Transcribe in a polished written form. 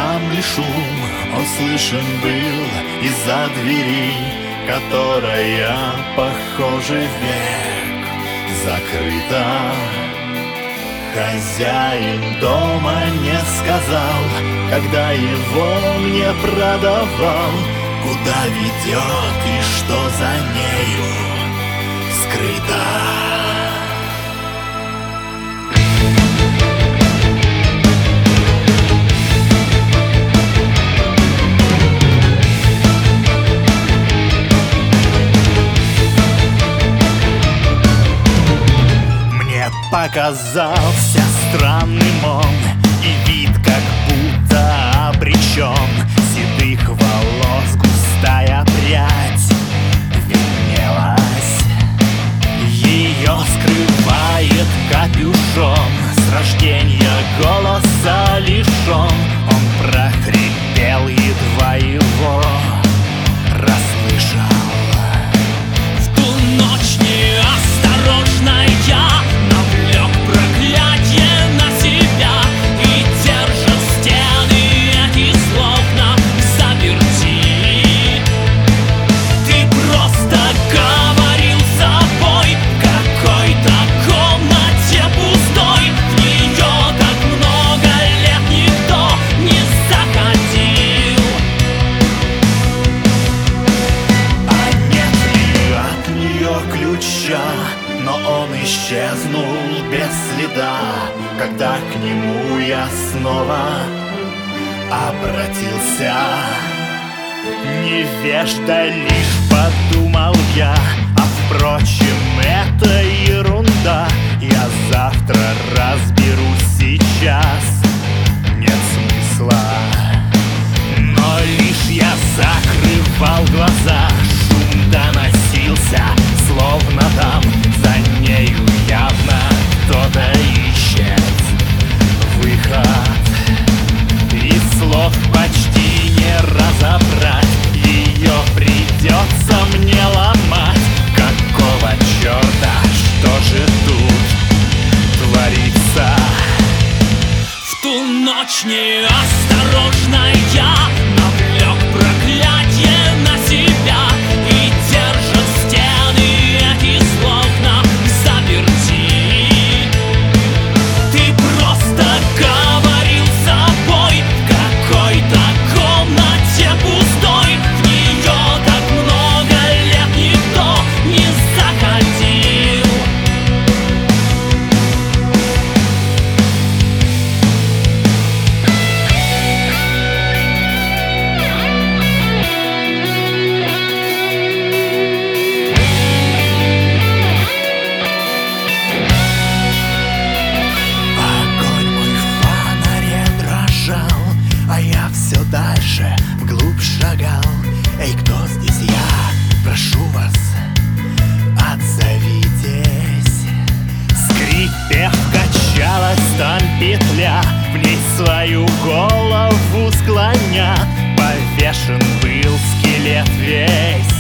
Странный шум, он слышен был из-за двери, которая, похоже, век закрыта. Хозяин дома не сказал, когда его мне продавал, куда ведет и что за нею скрыто. Показался странным он, и вид как будто обречен. Седых волос густая прядь виднелась, ее скрывает капюшон. С рождения голоса лишен, он прохрипел, едва его расслышал. В ту ночь неосторожно я но он исчезнул без следа, когда к нему я снова обратился. Невежда лишь, подумал я, а впрочем, это ерунда. Я завтра разберусь, сейчас нет смысла. Но лишь я закрывал глаза, шум доносился, словно там за нею явно кто-то ищет выход. Из слов почти не разобрать, ее придется мне ломать. Какого черта, что же тут творится? В ту ночь неосторожно я навлек проклятие на себя, и держит стены эти словно заперти. Ты просто говорил с собой в какой-то комнате пустой. В нее так много лет никто не заходил. Дальше вглубь шагал. Эй, кто здесь я? Прошу вас, отзовитесь. Скрипев, качалась там петля, в ней свою голову склоня. Повешен был скелет весь